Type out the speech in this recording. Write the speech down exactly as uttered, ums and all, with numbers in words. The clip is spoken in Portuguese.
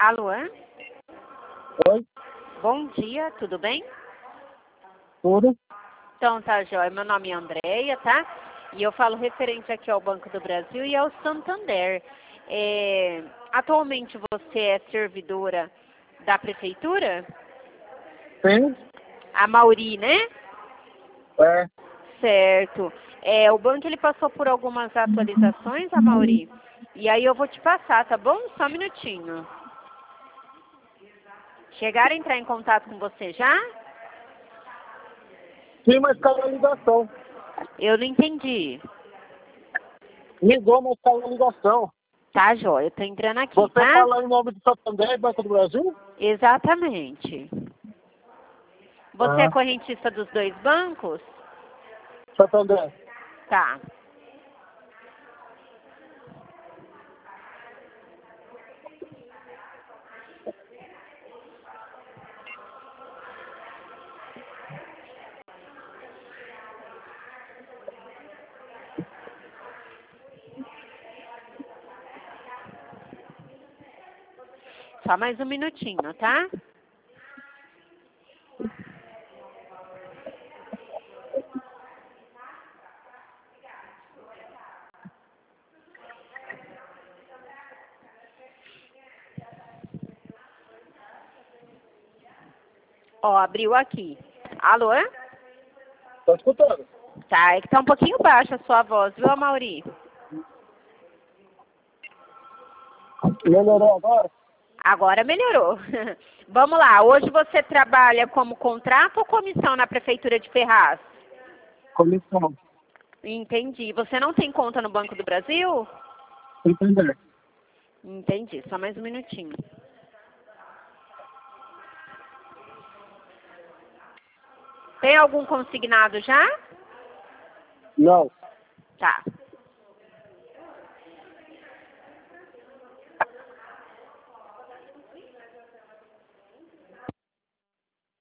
Alô? Oi, Bom dia, tudo bem? tudo? Então tá, Jóia. Meu nome é Andréia, tá? E eu falo referente aqui ao Banco do Brasil e ao Santander. É, atualmente você é servidora da prefeitura? Sim, A Mauri, né? é. Certo. É, o banco ele passou por algumas atualizações, a Mauri. E aí eu vou te passar, tá bom? Só um minutinho. Chegaram a entrar em contato com você já? Sim, mas caiu a ligação. Eu não entendi. Ligou, mas caiu a ligação. Tá, Jóia. Eu tô entrando aqui, Você tá? fala em nome do Santander e Banco do Brasil? Exatamente. Você é Ah, correntista dos dois bancos? Santander. Tá. Só mais um minutinho, tá? Ó, abriu aqui. Alô? Tá escutando? Tá, é que tá um pouquinho baixa a sua voz, viu, Mauri? Melhorou agora? Agora melhorou. Vamos lá, hoje você trabalha como contrato ou comissão na Prefeitura de Ferraz? Comissão. Entendi. Você não tem conta no Banco do Brasil? Santander. Entendi, só mais um minutinho. Tem algum consignado já? Não. Tá.